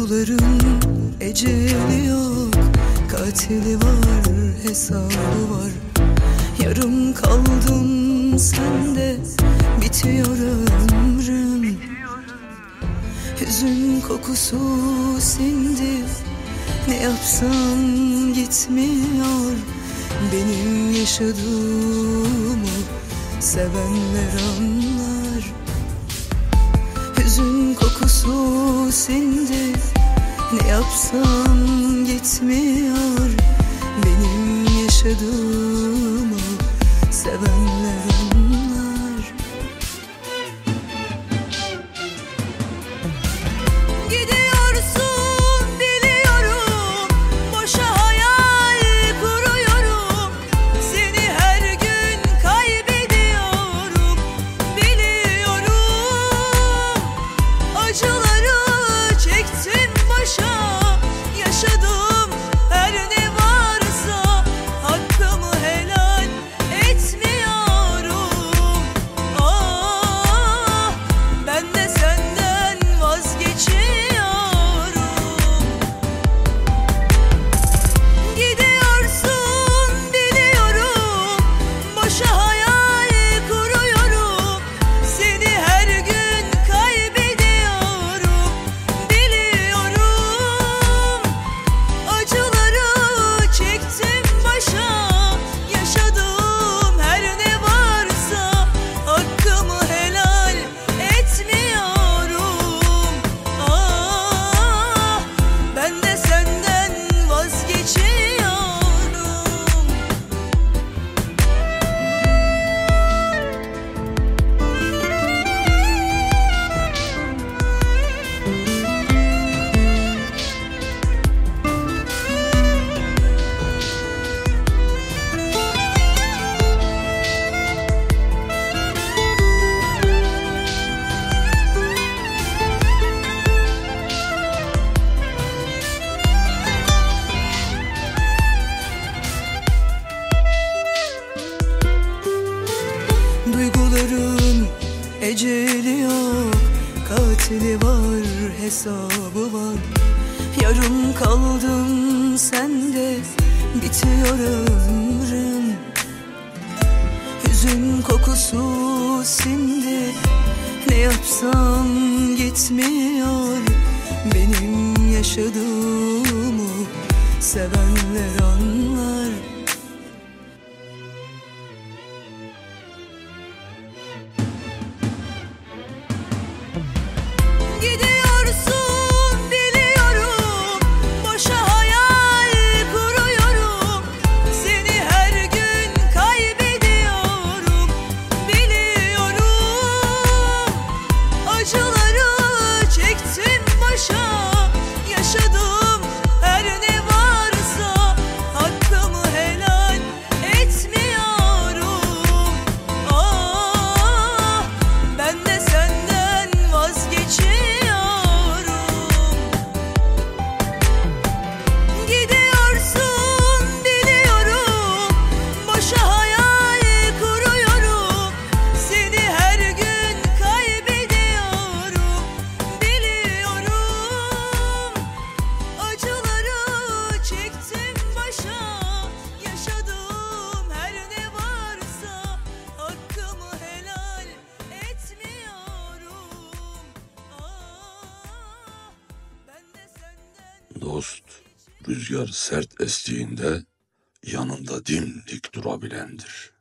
Duyguların eceli yok, katili var, hesabı var. Yarım kaldım sende, bitiyor ömrüm. Hüzün kokusu sindi, ne yapsam gitmiyor. Benim yaşadığımı sevenler anlar. Hüzün kokusu sindi, ne yapsam gitmiyor. Benim yaşadığımı sevenler anlar. Gidiyorsun biliyorum, boşa hayal kuruyorum. Seni her gün kaybediyorum, biliyorum. Acıları çektim başa, yaşadım her ne varsa. Hakkımı helal etmiyorum. Ah, ben de senden vazgeçiyorum. Gidiyorsun biliyorum, boşa hayal kuruyorum. Seni her gün kaybediyorum, biliyorum. Acıları çektim başa, yaşadım her ne varsa. Hakkımı helal etmiyorum. Ah, ben de senden vazgeçiyorum. Duyguların eceli yok, katili var, hesabı var. Yarım kaldım sende, bitiyor ömrüm. Hüzün kokusu sindi, ne yapsam gitmiyor. Benim yaşadığımı sevenler anlar. Gidiyorsun biliyorum, boşa hayal kuruyorum. Seni her gün kaybediyorum, biliyorum. Acıları çektim başa, yaşadım her ne varsa. Hakkımı helal etmiyorum. Ah, ben de senden vazgeçiyorum. Gidiyorsun biliyorum, boşa hayal kuruyorum. Seni her gün kaybediyorum, biliyorum. Acıları çektim başa, yaşadım her ne varsa. Hakkımı helal etmiyorum. Ah, ben de senden Dost, rüzgar sert estiğinde yanında dimdik durabilendir.